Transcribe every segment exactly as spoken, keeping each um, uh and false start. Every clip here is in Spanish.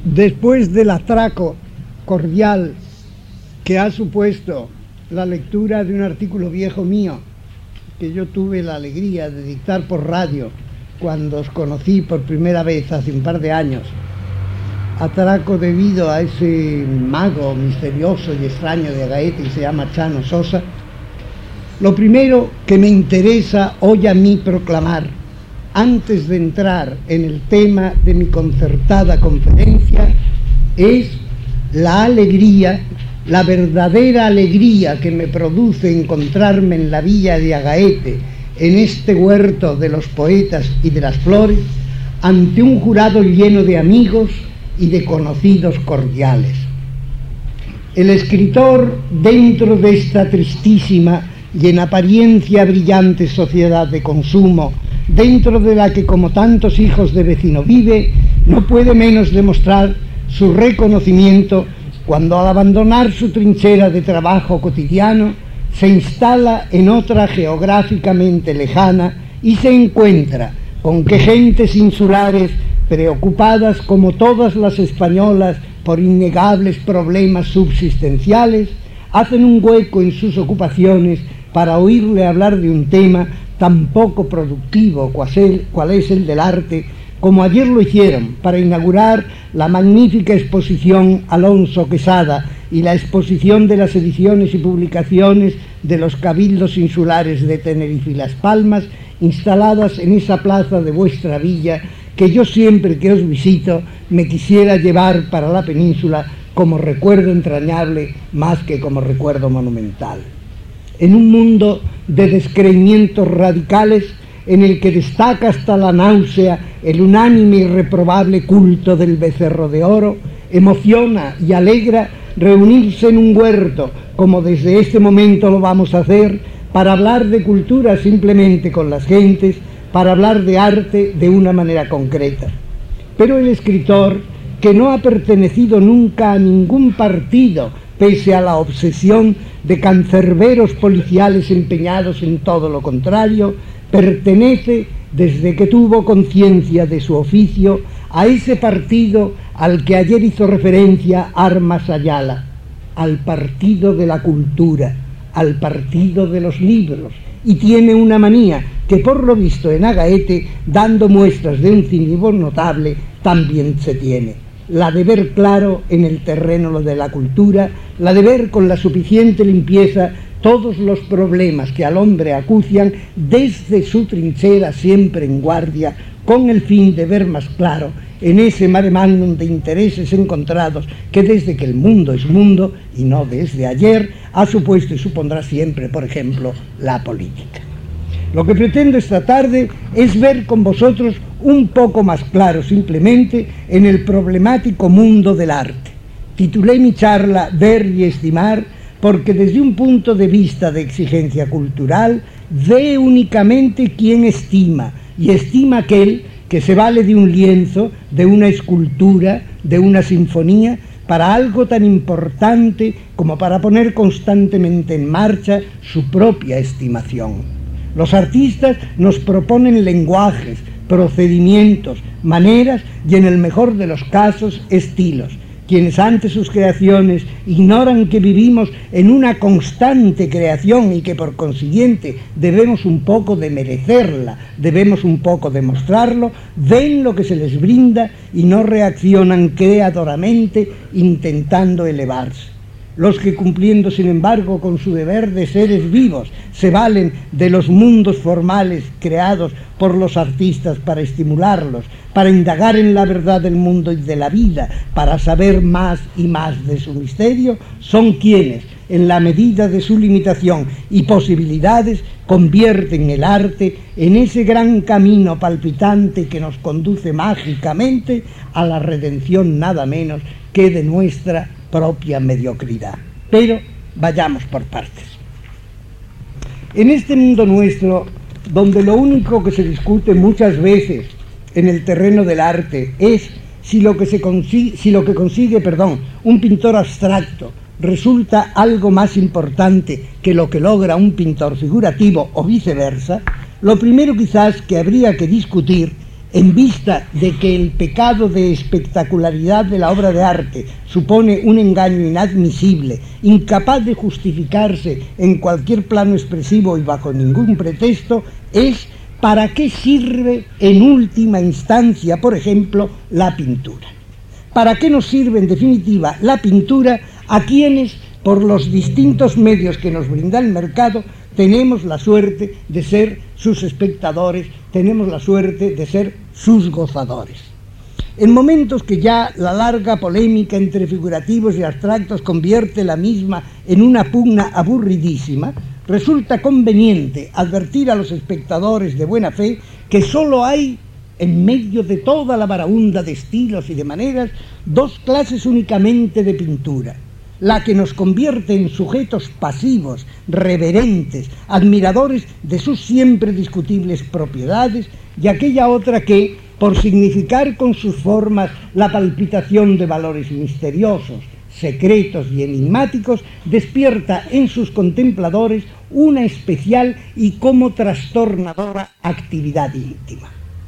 Después del atraco cordial que ha supuesto la lectura de un artículo viejo mío, que yo tuve la alegría de dictar por radio cuando os conocí por primera vez hace un par de años, atraco debido a ese mago misterioso y extraño de Agaete que se llama Chano Sosa, lo primero que me interesa hoy a mí proclamar, antes de entrar en el tema de mi concertada conferencia, es la alegría, la verdadera alegría que me produce encontrarme en la villa de Agaete, en este huerto de los poetas y de las flores, ante un jurado lleno de amigos y de conocidos cordiales. El escritor, dentro de esta tristísima y en apariencia brillante sociedad de consumo, dentro de la que como tantos hijos de vecino vive, no puede menos demostrar su reconocimiento cuando al abandonar su trinchera de trabajo cotidiano se instala en otra geográficamente lejana y se encuentra con que gentes insulares, preocupadas como todas las españolas por innegables problemas subsistenciales, hacen un hueco en sus ocupaciones para oírle hablar de un tema tan poco productivo cual es el del arte, como ayer lo hicieron para inaugurar la magnífica exposición Alonso Quesada y la exposición de las ediciones y publicaciones de los cabildos insulares de Tenerife y Las Palmas, instaladas en esa plaza de vuestra villa que yo siempre que os visito me quisiera llevar para la península como recuerdo entrañable más que como recuerdo monumental. En un mundo de descreimientos radicales en el que destaca hasta la náusea el unánime y reprobable culto del becerro de oro, emociona y alegra reunirse en un huerto, como desde este momento lo vamos a hacer, para hablar de cultura simplemente con las gentes, para hablar de arte de una manera concreta. Pero el escritor, que no ha pertenecido nunca a ningún partido, pese a la obsesión de cancerberos policiales empeñados en todo lo contrario, pertenece, desde que tuvo conciencia de su oficio, a ese partido al que ayer hizo referencia Armas Ayala, al partido de la cultura, al partido de los libros, y tiene una manía que por lo visto en Agaete, dando muestras de un cinismo notable, también se tiene: la de ver claro en el terreno de la cultura, la de ver con la suficiente limpieza todos los problemas que al hombre acucian desde su trinchera siempre en guardia, con el fin de ver más claro en ese mare magnum de intereses encontrados que desde que el mundo es mundo, y no desde ayer, ha supuesto y supondrá siempre, por ejemplo, la política. Lo que pretendo esta tarde es ver con vosotros un poco más claro simplemente en el problemático mundo del arte. Titulé mi charla Ver y estimar porque desde un punto de vista de exigencia cultural ve únicamente quien estima, y estima aquel que se vale de un lienzo, de una escultura, de una sinfonía, para algo tan importante como para poner constantemente en marcha su propia estimación. Los artistas nos proponen lenguajes, procedimientos, maneras y, en el mejor de los casos, estilos. Quienes ante sus creaciones ignoran que vivimos en una constante creación y que por consiguiente debemos un poco de merecerla, debemos un poco de mostrarlo, ven lo que se les brinda y no reaccionan creadoramente intentando elevarse. Los que, cumpliendo sin embargo con su deber de seres vivos, se valen de los mundos formales creados por los artistas para estimularlos, para indagar en la verdad del mundo y de la vida, para saber más y más de su misterio, son quienes, en la medida de su limitación y posibilidades, convierten el arte en ese gran camino palpitante que nos conduce mágicamente a la redención nada menos que de nuestra propia mediocridad. Pero vayamos por partes. En este mundo nuestro, donde lo único que se discute muchas veces en el terreno del arte es si lo que se consigue, si lo que consigue, perdón, un pintor abstracto resulta algo más importante que lo que logra un pintor figurativo o viceversa, lo primero quizás que habría que discutir en vista de que el pecado de espectacularidad de la obra de arte supone un engaño inadmisible, incapaz de justificarse en cualquier plano expresivo y bajo ningún pretexto, es ¿para qué sirve en última instancia, por ejemplo, la pintura? ¿Para qué nos sirve en definitiva la pintura a quienes, por los distintos medios que nos brinda el mercado, tenemos la suerte de ser sus espectadores, tenemos la suerte de ser sus gozadores? En momentos que ya la larga polémica entre figurativos y abstractos convierte la misma en una pugna aburridísima, resulta conveniente advertir a los espectadores de buena fe que sólo hay, en medio de toda la baraúnda de estilos y de maneras, dos clases únicamente de pintura: la que nos convierte en sujetos pasivos, reverentes, admiradores de sus siempre discutibles propiedades, y aquella otra que, por significar con sus formas la palpitación de valores misteriosos, secretos y enigmáticos, despierta en sus contempladores una especial y como trastornadora actividad íntima.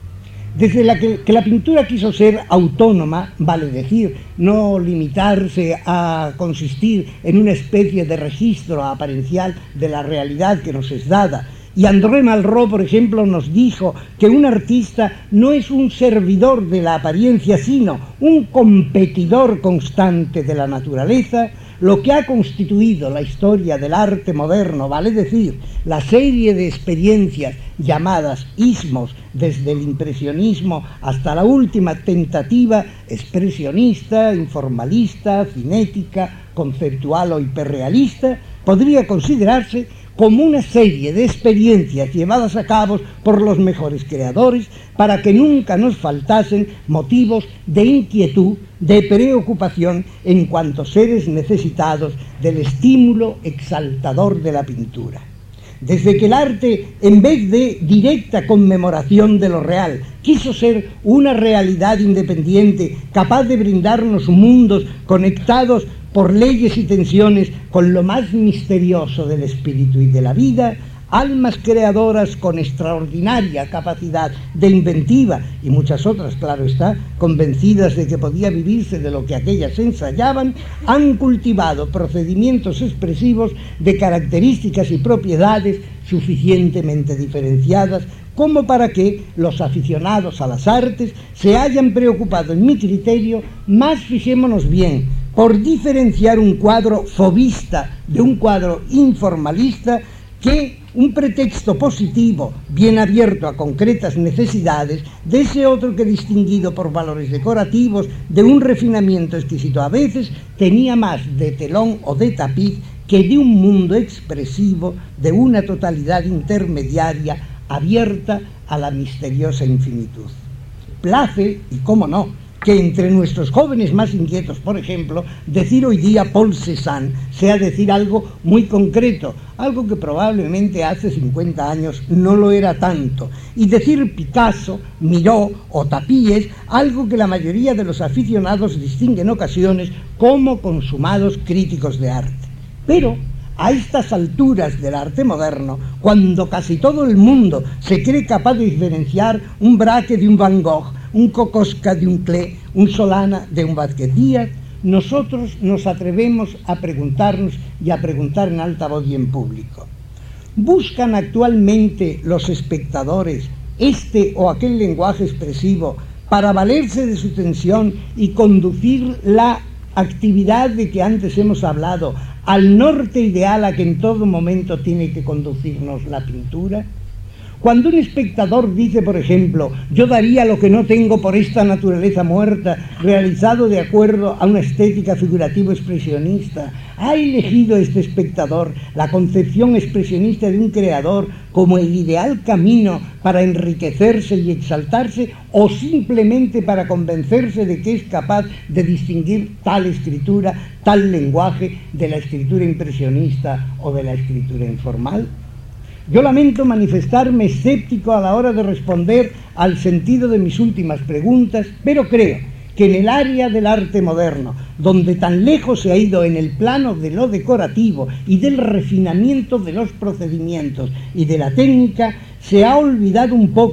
Desde la que, que la pintura quiso ser autónoma, vale decir, no limitarse a consistir en una especie de registro apariencial de la realidad que nos es dada. Y André Malraux, por ejemplo, nos dijo que un artista no es un servidor de la apariencia, sino un competidor constante de la naturaleza. Lo que ha constituido la historia del arte moderno, vale decir, la serie de experiencias llamadas ismos, desde el impresionismo hasta la última tentativa expresionista, informalista, cinética, conceptual o hiperrealista, podría considerarse como una serie de experiencias llevadas a cabo por los mejores creadores para que nunca nos faltasen motivos de inquietud, de preocupación en cuanto seres necesitados del estímulo exaltador de la pintura. Desde que el arte, en vez de directa conmemoración de lo real, quiso ser una realidad independiente, capaz de brindarnos mundos conectados por leyes y tensiones con lo más misterioso del espíritu y de la vida, almas creadoras con extraordinaria capacidad de inventiva y muchas otras, claro está, convencidas de que podía vivirse de lo que aquellas ensayaban, han cultivado procedimientos expresivos de características y propiedades suficientemente diferenciadas como para que los aficionados a las artes se hayan preocupado, en mi criterio, más, fijémonos bien, por diferenciar un cuadro fobista de un cuadro informalista que un pretexto positivo, bien abierto a concretas necesidades, de ese otro que, distinguido por valores decorativos, de un refinamiento exquisito a veces, tenía más de telón o de tapiz que de un mundo expresivo, de una totalidad intermediaria abierta a la misteriosa infinitud. Place, y cómo no, que entre nuestros jóvenes más inquietos, por ejemplo, decir hoy día Paul Cézanne sea decir algo muy concreto, algo que probablemente hace cincuenta años no lo era tanto, y decir Picasso, Miró o Tapies, algo que la mayoría de los aficionados distingue en ocasiones como consumados críticos de arte. Pero a estas alturas del arte moderno, cuando casi todo el mundo se cree capaz de diferenciar un Braque de un Van Gogh, un Kokoschka de un Klee, un Solana de un Vázquez Díaz, nosotros nos atrevemos a preguntarnos y a preguntar en alta voz y en público: ¿buscan actualmente los espectadores este o aquel lenguaje expresivo para valerse de su tensión y conducir la actividad de que antes hemos hablado al norte ideal a que en todo momento tiene que conducirnos la pintura? Cuando un espectador dice, por ejemplo, yo daría lo que no tengo por esta naturaleza muerta, realizado de acuerdo a una estética figurativo-expresionista, ¿ha elegido este espectador la concepción expresionista de un creador como el ideal camino para enriquecerse y exaltarse, o simplemente para convencerse de que es capaz de distinguir tal escritura, tal lenguaje de la escritura impresionista o de la escritura informal? Yo lamento manifestarme escéptico a la hora de responder al sentido de mis últimas preguntas, pero creo que en el área del arte moderno, donde tan lejos se ha ido en el plano de lo decorativo y del refinamiento de los procedimientos y de la técnica, se ha olvidado un poco,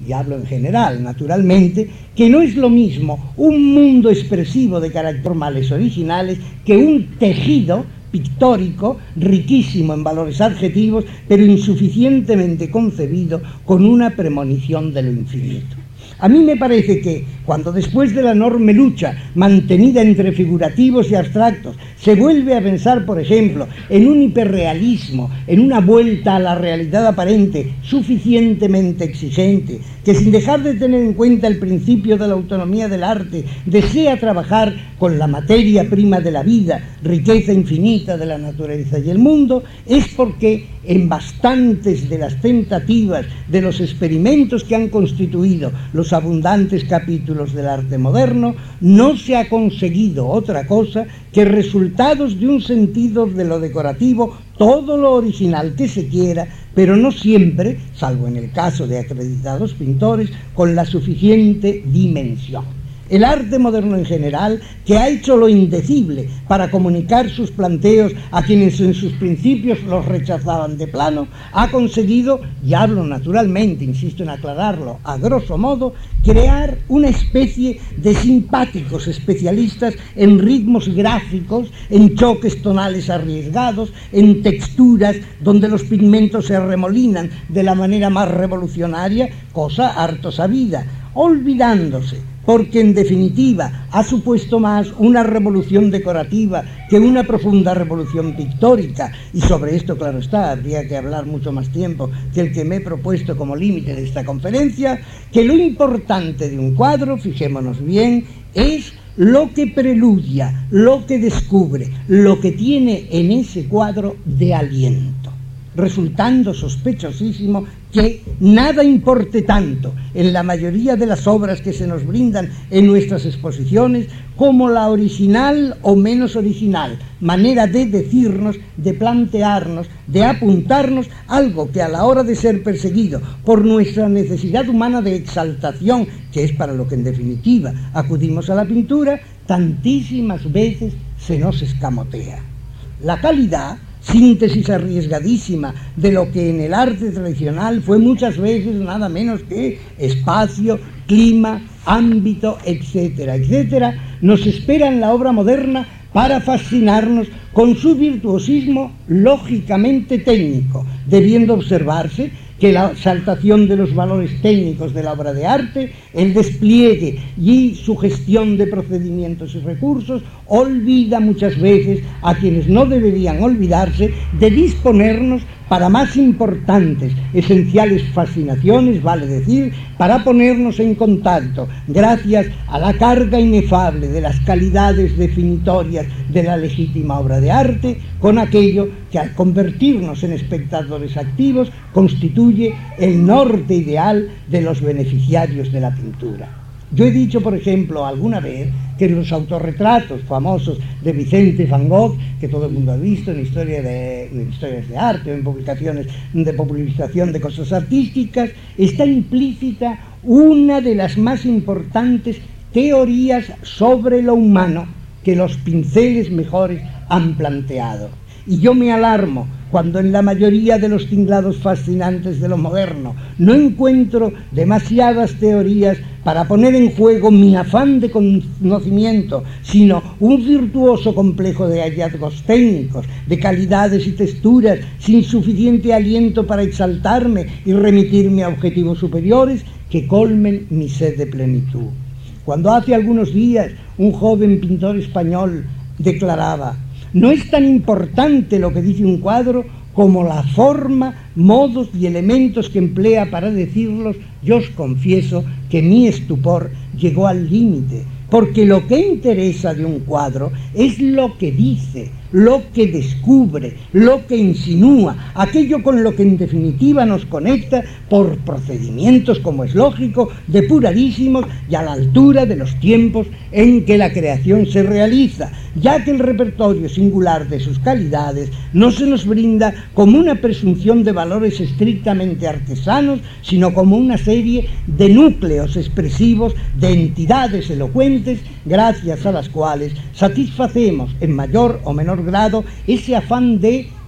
y hablo en general, naturalmente, que no es lo mismo un mundo expresivo de caracteres formales originales que un tejido pictórico riquísimo en valores adjetivos, pero insuficientemente concebido con una premonición de lo infinito. A mí me parece que, cuando después de la enorme lucha mantenida entre figurativos y abstractos, se vuelve a pensar, por ejemplo, en un hiperrealismo, en una vuelta a la realidad aparente suficientemente exigente, que sin dejar de tener en cuenta el principio de la autonomía del arte, desea trabajar con la materia prima de la vida, riqueza infinita de la naturaleza y el mundo, es porque en bastantes de las tentativas, de los experimentos que han constituido los abundantes capítulos del arte moderno, no se ha conseguido otra cosa que resultados de un sentido de lo decorativo, todo lo original que se quiera, pero no siempre, salvo en el caso de acreditados pintores, con la suficiente dimensión. El arte moderno en general, que ha hecho lo indecible para comunicar sus planteos a quienes en sus principios los rechazaban de plano, ha conseguido, y hablo naturalmente, insisto en aclararlo, a grosso modo, crear una especie de simpáticos especialistas en ritmos gráficos, en choques tonales arriesgados, en texturas donde los pigmentos se arremolinan de la manera más revolucionaria, cosa harto sabida, olvidándose, porque en definitiva ha supuesto más una revolución decorativa que una profunda revolución pictórica, y sobre esto, claro está, habría que hablar mucho más tiempo que el que me he propuesto como límite de esta conferencia, que lo importante de un cuadro, fijémonos bien, es lo que preludia, lo que descubre, lo que tiene en ese cuadro de aliento, resultando sospechosísimo que nada importe tanto en la mayoría de las obras que se nos brindan en nuestras exposiciones como la original o menos original manera de decirnos, de plantearnos, de apuntarnos algo que a la hora de ser perseguido por nuestra necesidad humana de exaltación, que es para lo que en definitiva acudimos a la pintura, tantísimas veces se nos escamotea. La calidad, síntesis arriesgadísima de lo que en el arte tradicional fue muchas veces nada menos que espacio, clima, ámbito, etcétera, etcétera, nos espera en la obra moderna para fascinarnos con su virtuosismo lógicamente técnico, debiendo observarse que la exaltación de los valores técnicos de la obra de arte, el despliegue y su gestión de procedimientos y recursos, olvida muchas veces a quienes no deberían olvidarse de disponernos para más importantes, esenciales fascinaciones, vale decir, para ponernos en contacto, gracias a la carga inefable de las calidades definitorias de la legítima obra de arte, con aquello que al convertirnos en espectadores activos constituye el norte ideal de los beneficiarios de la pintura. Yo he dicho, por ejemplo, alguna vez que los autorretratos famosos de Vicente Van Gogh, que todo el mundo ha visto en, historia de, en historias de arte o en publicaciones de popularización de cosas artísticas, está implícita una de las más importantes teorías sobre lo humano que los pinceles mejores han planteado. Y yo me alarmo cuando en la mayoría de los tinglados fascinantes de lo moderno no encuentro demasiadas teorías para poner en juego mi afán de conocimiento, sino un virtuoso complejo de hallazgos técnicos, de calidades y texturas, sin suficiente aliento para exaltarme y remitirme a objetivos superiores que colmen mi sed de plenitud. Cuando hace algunos días un joven pintor español declaraba: no es tan importante lo que dice un cuadro como la forma, modos y elementos que emplea para decirlos, yo os confieso que mi estupor llegó al límite, porque lo que interesa de un cuadro es lo que dice, lo que descubre, lo que insinúa, aquello con lo que en definitiva nos conecta por procedimientos, como es lógico, depuradísimos y a la altura de los tiempos en que la creación se realiza, ya que el repertorio singular de sus calidades no se nos brinda como una presunción de valores estrictamente artesanos, sino como una serie de núcleos expresivos, de entidades elocuentes, gracias a las cuales satisfacemos en mayor o menor grado ese afán de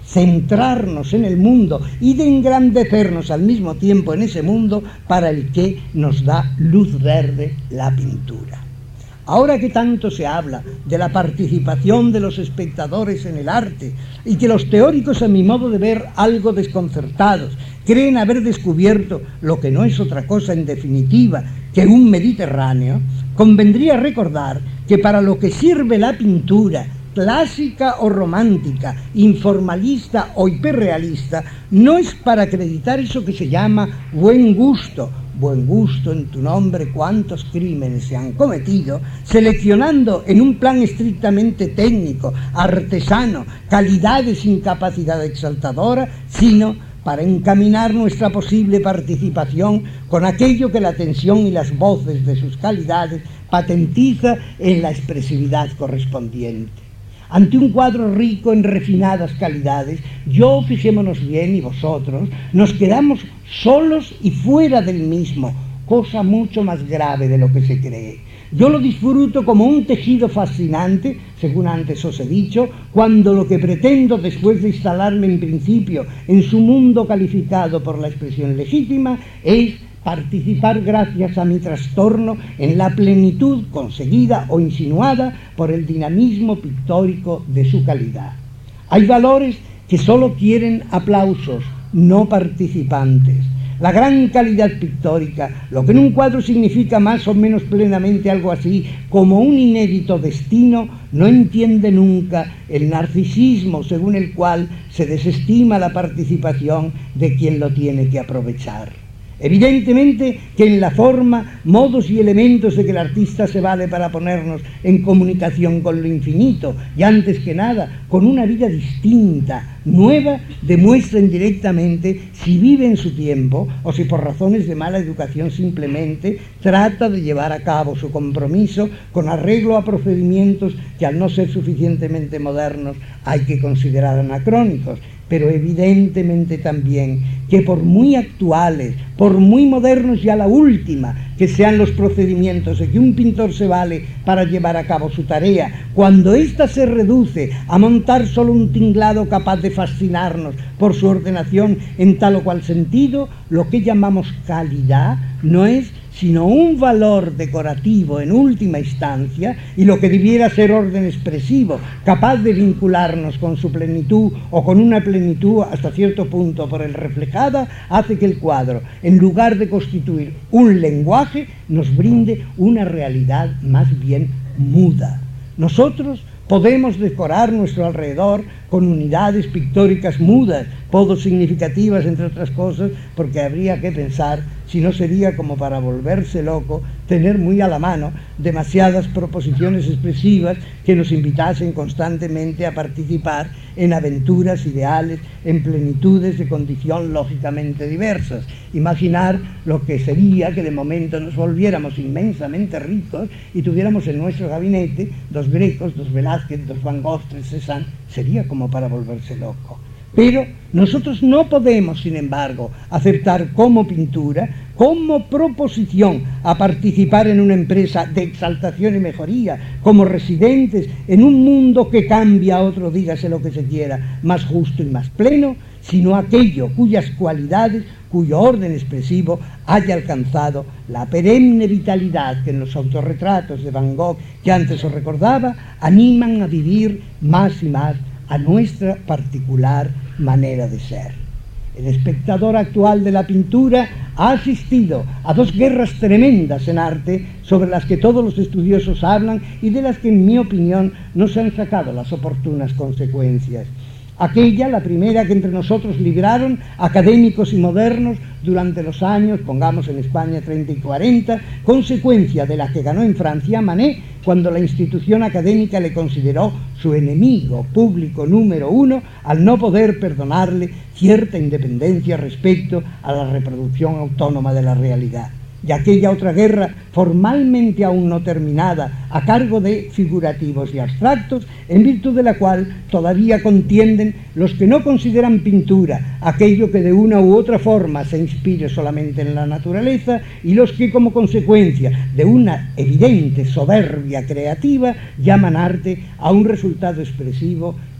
centrarnos en el mundo y de engrandecernos al mismo tiempo en ese mundo para el que nos da luz verde la pintura. Ahora que tanto se habla de la participación de los espectadores en el arte y que los teóricos, a mi modo de ver, algo desconcertados, creen haber descubierto lo que no es otra cosa en definitiva que un Mediterráneo, convendría recordar que para lo que sirve la pintura, clásica o romántica, informalista o hiperrealista, no es para acreditar eso que se llama buen gusto, buen gusto en tu nombre, cuántos crímenes se han cometido, seleccionando en un plan estrictamente técnico, artesano, calidades sin capacidad exaltadora, sino para encaminar nuestra posible participación con aquello que la tensión y las voces de sus calidades patentiza en la expresividad correspondiente. Ante un cuadro rico en refinadas calidades, yo, fijémonos bien, y vosotros, nos quedamos solos y fuera del mismo, cosa mucho más grave de lo que se cree. Yo lo disfruto como un tejido fascinante, según antes os he dicho, cuando lo que pretendo, después de instalarme en principio en su mundo calificado por la expresión legítima, es participar gracias a mi trastorno en la plenitud conseguida o insinuada por el dinamismo pictórico de su calidad. Hay valores que solo quieren aplausos, no participantes. La gran calidad pictórica, lo que en un cuadro significa más o menos plenamente algo así como un inédito destino, no entiende nunca el narcisismo según el cual se desestima la participación de quien lo tiene que aprovechar. Evidentemente que en la forma, modos y elementos de que el artista se vale para ponernos en comunicación con lo infinito y antes que nada con una vida distinta, nueva, demuestren directamente si vive en su tiempo o si por razones de mala educación simplemente trata de llevar a cabo su compromiso con arreglo a procedimientos que al no ser suficientemente modernos hay que considerar anacrónicos. Pero evidentemente también que por muy actuales, por muy modernos y a la última que sean los procedimientos de que un pintor se vale para llevar a cabo su tarea, cuando ésta se reduce a montar solo un tinglado capaz de fascinarnos por su ordenación en tal o cual sentido, lo que llamamos calidad no es sino un valor decorativo en última instancia, y lo que debiera ser orden expresivo, capaz de vincularnos con su plenitud o con una plenitud hasta cierto punto por él reflejada, hace que el cuadro, en lugar de constituir un lenguaje, nos brinde una realidad más bien muda. Nosotros podemos decorar nuestro alrededor con unidades pictóricas mudas, poco significativas entre otras cosas, porque habría que pensar si no sería como para volverse loco tener muy a la mano demasiadas proposiciones expresivas que nos invitasen constantemente a participar en aventuras ideales, en plenitudes de condición lógicamente diversas. Imaginar lo que sería que de momento nos volviéramos inmensamente ricos y tuviéramos en nuestro gabinete dos Grecos, dos Velázquez, dos Van Gogh, tres Cézanne, sería como para volverse loco. Pero nosotros no podemos, sin embargo, aceptar como pintura, como proposición a participar en una empresa de exaltación y mejoría, como residentes en un mundo que cambia a otro, dígase lo que se quiera, más justo y más pleno, sino aquello cuyas cualidades, cuyo orden expresivo haya alcanzado la perenne vitalidad que en los autorretratos de Van Gogh, que antes os recordaba, animan a vivir más y más a nuestra particular manera de ser. El espectador actual de la pintura ha asistido a dos guerras tremendas en arte sobre las que todos los estudiosos hablan y de las que, en mi opinión, no se han sacado las oportunas consecuencias. Aquella, la primera que entre nosotros libraron académicos y modernos durante los años, pongamos en España treinta y cuarenta, consecuencia de la que ganó en Francia Manet cuando la institución académica le consideró su enemigo público número uno al no poder perdonarle cierta independencia respecto a la reproducción autónoma de la realidad. Y aquella otra guerra, formalmente aún no terminada, a cargo de figurativos y abstractos, en virtud de la cual todavía contienden los que no consideran pintura aquello que de una u otra forma se inspire solamente en la naturaleza, y los que, como consecuencia de una evidente soberbia creativa, llaman arte a un resultado expresivo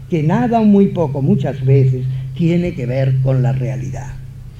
que nada o muy poco muchas veces tiene que ver con la realidad.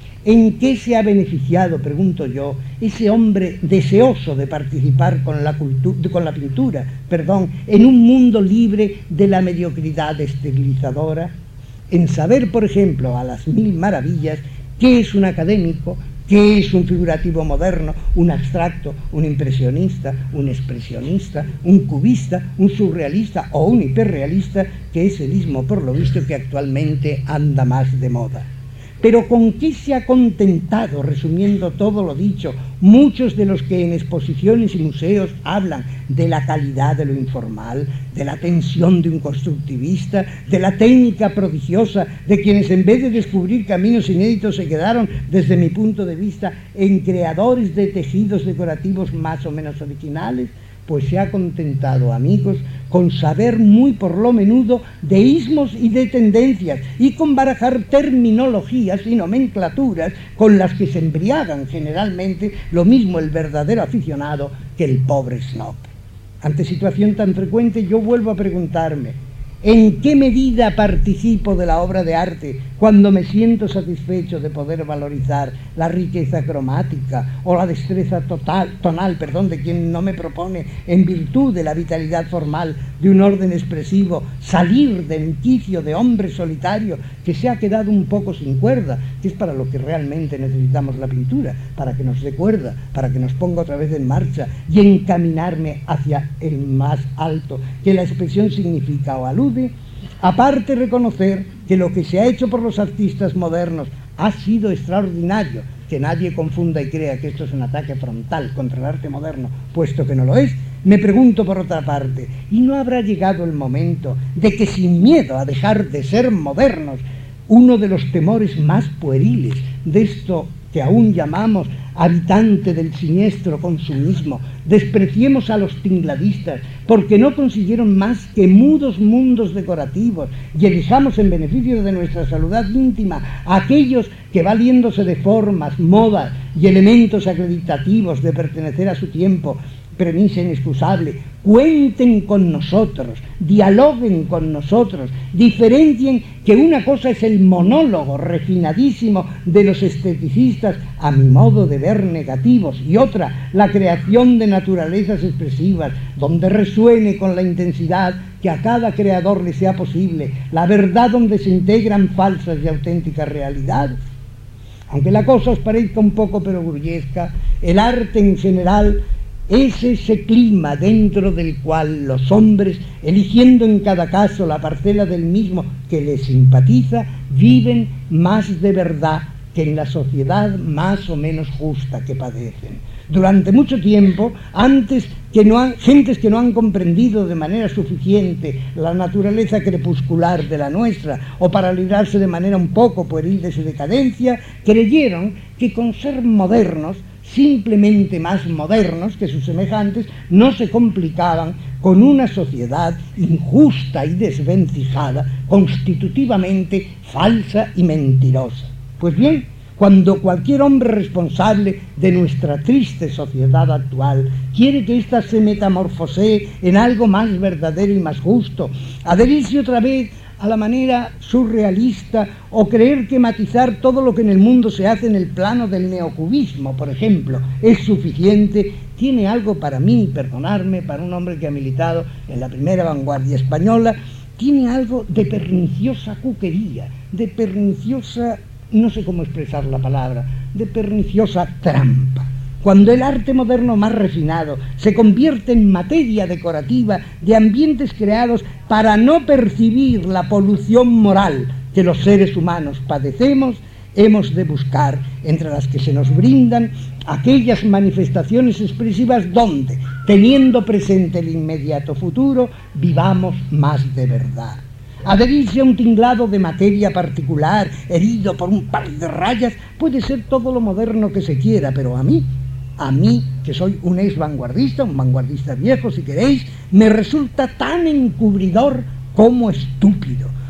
¿En qué se ha beneficiado, pregunto yo, ese hombre deseoso de participar con la, cultu- con la pintura, perdón, en un mundo libre de la mediocridad esterilizadora? En saber, por ejemplo, a las mil maravillas, qué es un académico, qué es un figurativo moderno, un abstracto, un impresionista, un expresionista, un cubista, un surrealista o un hiperrealista, que es el ismo, por lo visto, que actualmente anda más de moda. Pero ¿con qué se ha contentado, resumiendo todo lo dicho, muchos de los que en exposiciones y museos hablan de la calidad de lo informal, de la tensión de un constructivista, de la técnica prodigiosa de quienes en vez de descubrir caminos inéditos se quedaron, desde mi punto de vista, en creadores de tejidos decorativos más o menos originales? Pues se ha contentado, amigos, con saber muy por lo menudo de ismos y de tendencias, y con barajar terminologías y nomenclaturas con las que se embriagan generalmente lo mismo el verdadero aficionado que el pobre snob. Ante situación tan frecuente, yo vuelvo a preguntarme: ¿en qué medida participo de la obra de arte cuando me siento satisfecho de poder valorizar la riqueza cromática o la destreza total, tonal perdón, de quien no me propone, en virtud de la vitalidad formal de un orden expresivo, salir del quicio de hombre solitario que se ha quedado un poco sin cuerda, que es para lo que realmente necesitamos la pintura, para que nos dé cuerda, para que nos ponga otra vez en marcha y encaminarme hacia el más alto que la expresión significa o alude? Aparte, reconocer que lo que se ha hecho por los artistas modernos ha sido extraordinario, que nadie confunda y crea que esto es un ataque frontal contra el arte moderno, puesto que no lo es. Me pregunto por otra parte, ¿y no habrá llegado el momento de que, sin miedo a dejar de ser modernos, uno de los temores más pueriles de esto que aún llamamos habitante del siniestro consumismo, despreciemos a los tingladistas porque no consiguieron más que mudos mundos decorativos y elijamos en beneficio de nuestra salud íntima a aquellos que, valiéndose de formas, modas y elementos acreditativos de pertenecer a su tiempo, premisa inexcusable, cuenten con nosotros, dialoguen con nosotros, diferencien que una cosa es el monólogo refinadísimo de los esteticistas, a mi modo de ver negativos, y otra, la creación de naturalezas expresivas, donde resuene con la intensidad que a cada creador le sea posible, la verdad donde se integran falsas y auténticas realidades. Aunque la cosa os parezca un poco perogrullesca, el arte en general es ese clima dentro del cual los hombres, eligiendo en cada caso la parcela del mismo que les simpatiza, viven más de verdad que en la sociedad más o menos justa que padecen. Durante mucho tiempo, antes que no han, gentes que no han comprendido de manera suficiente la naturaleza crepuscular de la nuestra, o para librarse de manera un poco pueril de su decadencia, creyeron que con ser modernos, simplemente más modernos que sus semejantes, no se complicaban con una sociedad injusta y desvencijada, constitutivamente falsa y mentirosa. Pues bien, cuando cualquier hombre responsable de nuestra triste sociedad actual quiere que ésta se metamorfosee en algo más verdadero y más justo, adherirse otra vez a la manera surrealista o creer que matizar todo lo que en el mundo se hace en el plano del neocubismo, por ejemplo, es suficiente, tiene algo para mí, perdonadme, para un hombre que ha militado en la primera vanguardia española, tiene algo de perniciosa cuquería, de perniciosa, no sé cómo expresar la palabra, de perniciosa trampa. Cuando el arte moderno más refinado se convierte en materia decorativa de ambientes creados para no percibir la polución moral que los seres humanos padecemos, hemos de buscar, entre las que se nos brindan, aquellas manifestaciones expresivas donde, teniendo presente el inmediato futuro, vivamos más de verdad. Adherirse a un tinglado de materia particular, herido por un par de rayas, puede ser todo lo moderno que se quiera, pero a mí, a mí, que soy un ex vanguardista, un vanguardista viejo si queréis, me resulta tan encubridor como estúpido.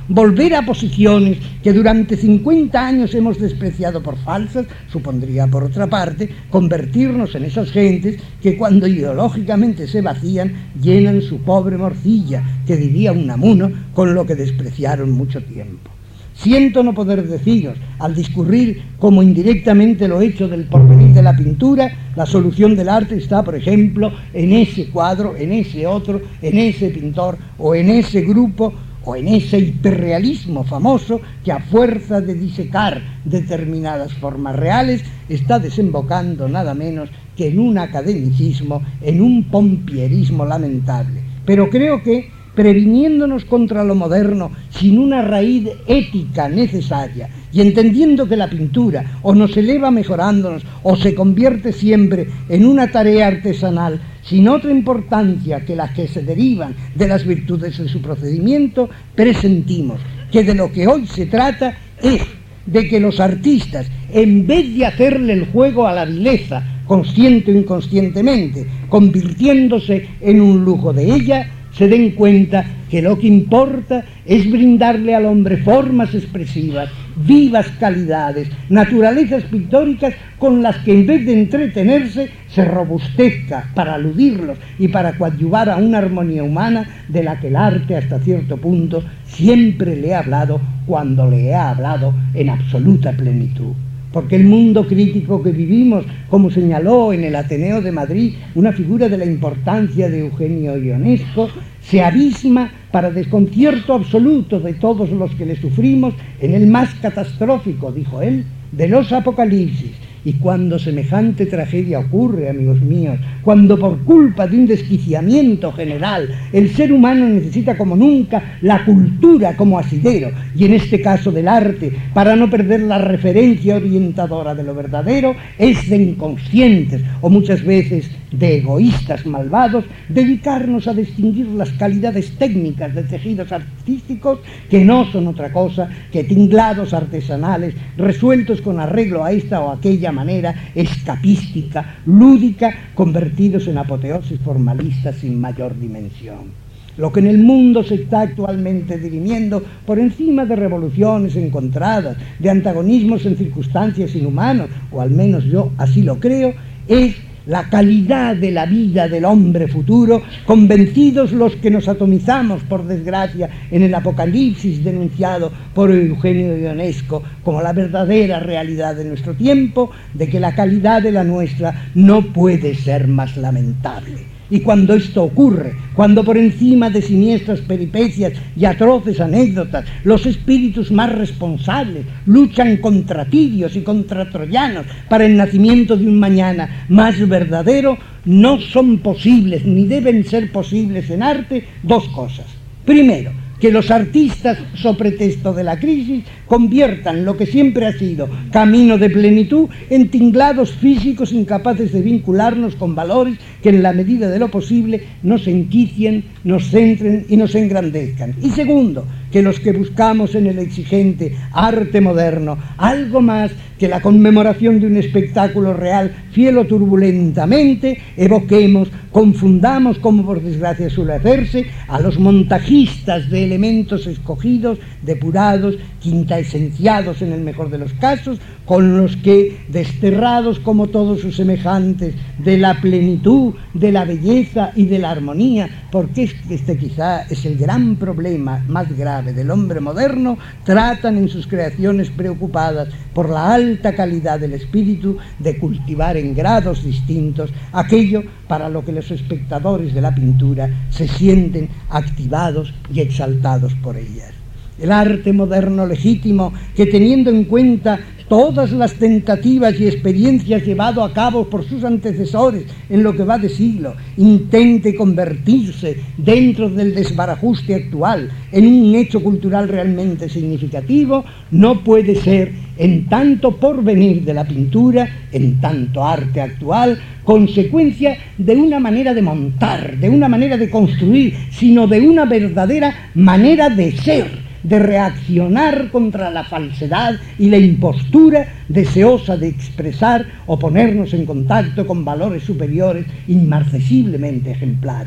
volver a posiciones que durante cincuenta años hemos despreciado por falsas, supondría, por otra parte, convertirnos en esas gentes que cuando ideológicamente se vacían, llenan su pobre morcilla, que diría Unamuno, con lo que despreciaron mucho tiempo. Siento no poder deciros, al discurrir como indirectamente lo he hecho del porvenir de la pintura, la solución del arte está, por ejemplo, en ese cuadro, en ese otro, en ese pintor o en ese grupo o en ese hiperrealismo famoso que a fuerza de disecar determinadas formas reales está desembocando nada menos que en un academicismo, en un pompierismo lamentable. Pero creo que previniéndonos contra lo moderno sin una raíz ética necesaria y entendiendo que la pintura o nos eleva mejorándonos o se convierte siempre en una tarea artesanal sin otra importancia que las que se derivan de las virtudes de su procedimiento, presentimos que de lo que hoy se trata es de que los artistas, en vez de hacerle el juego a la vileza, consciente o inconscientemente, convirtiéndose en un lujo de ella, se den cuenta que lo que importa es brindarle al hombre formas expresivas, vivas calidades, naturalezas pictóricas con las que en vez de entretenerse se robustezca para aludirlos y para coadyuvar a una armonía humana de la que el arte hasta cierto punto siempre le ha hablado cuando le ha hablado en absoluta plenitud. Porque el mundo crítico que vivimos, como señaló en el Ateneo de Madrid una figura de la importancia de Eugenio Ionesco, se abisma para desconcierto absoluto de todos los que le sufrimos en el más catastrófico, dijo él, de los apocalipsis. Y cuando semejante tragedia ocurre, amigos míos, cuando por culpa de un desquiciamiento general el ser humano necesita como nunca la cultura como asidero, y en este caso del arte, para no perder la referencia orientadora de lo verdadero, es de inconscientes o muchas veces de egoístas malvados dedicarnos a distinguir las calidades técnicas de tejidos artísticos que no son otra cosa que tinglados artesanales resueltos con arreglo a esta o aquella manera escapística, lúdica, convertidos en apoteosis formalistas sin mayor dimensión. Lo que en el mundo se está actualmente dirimiendo por encima de revoluciones encontradas, de antagonismos en circunstancias inhumanos, o al menos yo así lo creo, es la calidad de la vida del hombre futuro, convencidos los que nos atomizamos, por desgracia, en el apocalipsis denunciado por Eugenio Ionesco como la verdadera realidad de nuestro tiempo, de que la calidad de la nuestra no puede ser más lamentable. Y cuando esto ocurre, cuando por encima de siniestras peripecias y atroces anécdotas, los espíritus más responsables luchan contra tirios y contra troyanos para el nacimiento de un mañana más verdadero, no son posibles ni deben ser posibles en arte dos cosas. Primero, que los artistas, so pretexto de la crisis, conviertan lo que siempre ha sido camino de plenitud en tinglados físicos incapaces de vincularnos con valores que en la medida de lo posible nos enquicien, nos centren y nos engrandezcan. Y segundo, que los que buscamos en el exigente arte moderno algo más que la conmemoración de un espectáculo real, fiel o turbulentamente, evoquemos, confundamos, como por desgracia suele hacerse, a los montajistas de elementos escogidos, depurados, quintaesenciados en el mejor de los casos, con los que, desterrados como todos sus semejantes de la plenitud, de la belleza y de la armonía, porque este quizá es el gran problema más grave del hombre moderno, tratan en sus creaciones preocupadas por la alta calidad del espíritu de cultivar en grados distintos aquello para lo que los espectadores de la pintura se sienten activados y exaltados por ellas. El arte moderno legítimo, que teniendo en cuenta todas las tentativas y experiencias llevadas a cabo por sus antecesores en lo que va de siglo, intente convertirse dentro del desbarajuste actual en un hecho cultural realmente significativo, no puede ser, en tanto porvenir de la pintura, en tanto arte actual, consecuencia de una manera de montar, de una manera de construir, sino de una verdadera manera de ser, de reaccionar contra la falsedad y la impostura, deseosa de expresar o ponernos en contacto con valores superiores inmarcesiblemente ejemplares.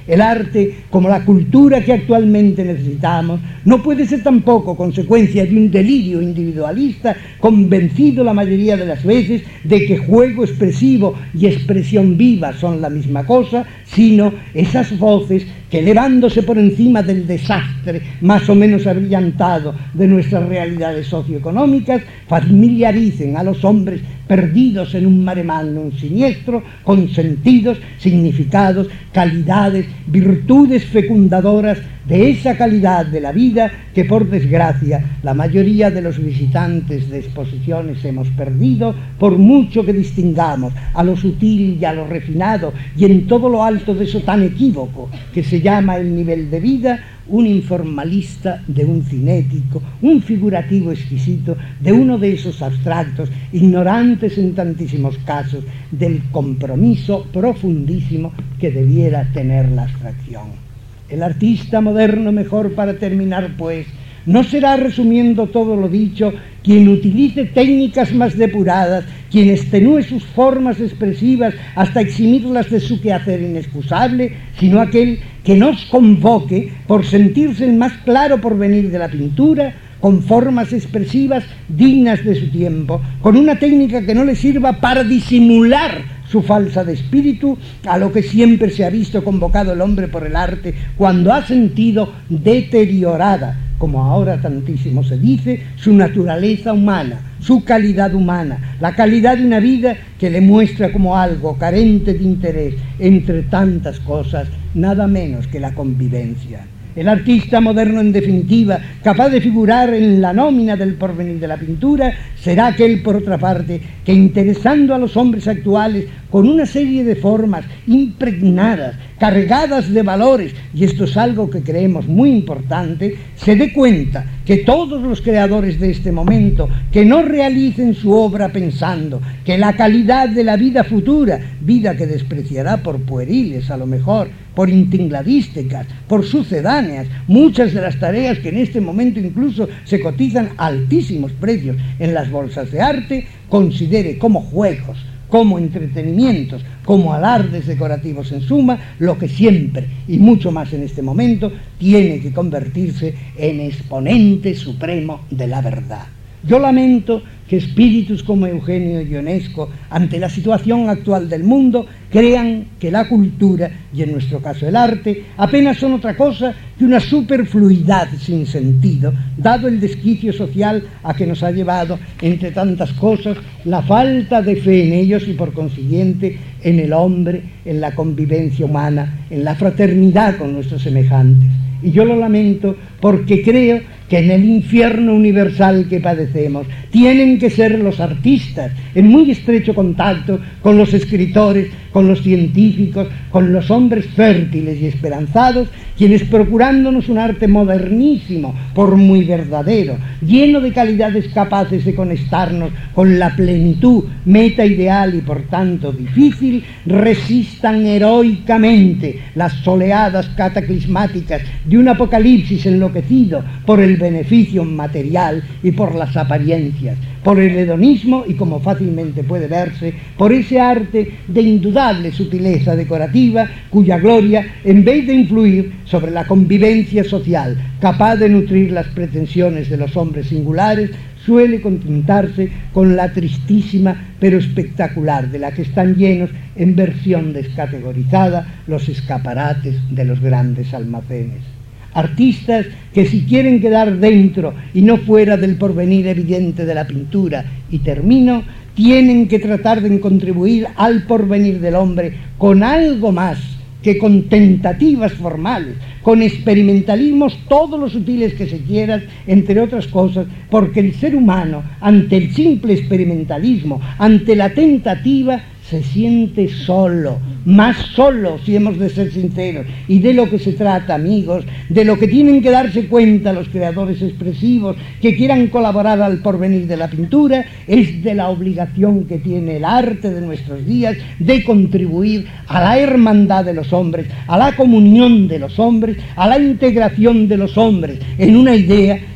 El arte, como la cultura que actualmente necesitamos, no puede ser tampoco consecuencia de un delirio individualista convencido la mayoría de las veces de que juego expresivo y expresión viva son la misma cosa, sino esas voces que, elevándose por encima del desastre más o menos abrillantado de nuestras realidades socioeconómicas, familiaricen a los hombres perdidos en un mare magnum siniestro con sentidos, significados, calidades, virtudes fecundadoras de esa calidad de la vida que, por desgracia, la mayoría de los visitantes de exposiciones hemos perdido, por mucho que distingamos a lo sutil y a lo refinado y en todo lo alto de eso tan equívoco que se llama el nivel de vida, un informalista de un cinético, un figurativo exquisito de uno de esos abstractos, ignorantes en tantísimos casos del compromiso profundísimo que debiera tener la abstracción. El artista moderno, mejor para terminar pues, no será, resumiendo todo lo dicho, quien utilice técnicas más depuradas, quien extenúe sus formas expresivas hasta eximirlas de su quehacer inexcusable, sino aquel que nos convoque, por sentirse el más claro porvenir de la pintura, con formas expresivas dignas de su tiempo, con una técnica que no le sirva para disimular su falsa de espíritu, a lo que siempre se ha visto convocado el hombre por el arte cuando ha sentido deteriorada, como ahora tantísimo se dice, su naturaleza humana, su calidad humana, la calidad de una vida que le muestra como algo carente de interés entre tantas cosas, nada menos que la convivencia. El artista moderno, en definitiva, capaz de figurar en la nómina del porvenir de la pintura, será aquel, por otra parte, que, interesando a los hombres actuales con una serie de formas impregnadas, cargadas de valores, y esto es algo que creemos muy importante, se dé cuenta que todos los creadores de este momento que no realicen su obra pensando que la calidad de la vida futura, vida que despreciará por pueriles a lo mejor, por intingladísticas, por sucedáneas, muchas de las tareas que en este momento incluso se cotizan a altísimos precios en las bolsas de arte, considere como juegos, como entretenimientos, como alardes decorativos en suma, lo que siempre, y mucho más en este momento, tiene que convertirse en exponente supremo de la verdad. Yo lamento que espíritus como Eugenio Ionesco, ante la situación actual del mundo, crean que la cultura, y en nuestro caso el arte, apenas son otra cosa que una superfluidad sin sentido, dado el desquicio social a que nos ha llevado, entre tantas cosas, la falta de fe en ellos y, por consiguiente, en el hombre, en la convivencia humana, en la fraternidad con nuestros semejantes. Y yo lo lamento porque creo que en el infierno universal que padecemos tienen que ser los artistas, en muy estrecho contacto con los escritores, con los científicos, con los hombres fértiles y esperanzados, quienes, procurándonos un arte modernísimo, por muy verdadero, lleno de calidades capaces de conectarnos con la plenitud, meta ideal y por tanto difícil, resistan heroicamente las oleadas cataclismáticas de un apocalipsis enloquecido por el beneficio material y por las apariencias, por el hedonismo y, como fácilmente puede verse, por ese arte de indudable sutileza decorativa cuya gloria, en vez de influir sobre la convivencia social capaz de nutrir las pretensiones de los hombres singulares, suele contentarse con la tristísima pero espectacular de la que están llenos, en versión descategorizada, los escaparates de los grandes almacenes. Artistas que, si quieren quedar dentro y no fuera del porvenir evidente de la pintura, y termino, tienen que tratar de contribuir al porvenir del hombre con algo más que con tentativas formales, con experimentalismos todos los sutiles que se quieran, entre otras cosas, porque el ser humano, ante el simple experimentalismo, ante la tentativa, se siente solo, más solo, si hemos de ser sinceros. Y de lo que se trata, amigos, de lo que tienen que darse cuenta los creadores expresivos que quieran colaborar al porvenir de la pintura, es de la obligación que tiene el arte de nuestros días de contribuir a la hermandad de los hombres, a la comunión de los hombres, a la integración de los hombres en una idea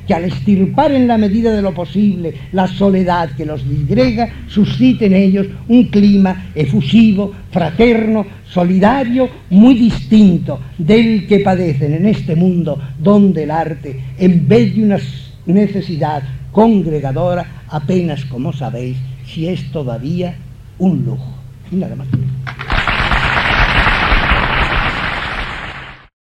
que al extirpar en la medida de lo posible la soledad que los disgrega, suscite en ellos un clima efusivo, fraterno, solidario, muy distinto del que padecen en este mundo donde el arte, en vez de una necesidad congregadora, apenas, como sabéis, si es todavía un lujo. Y nada más.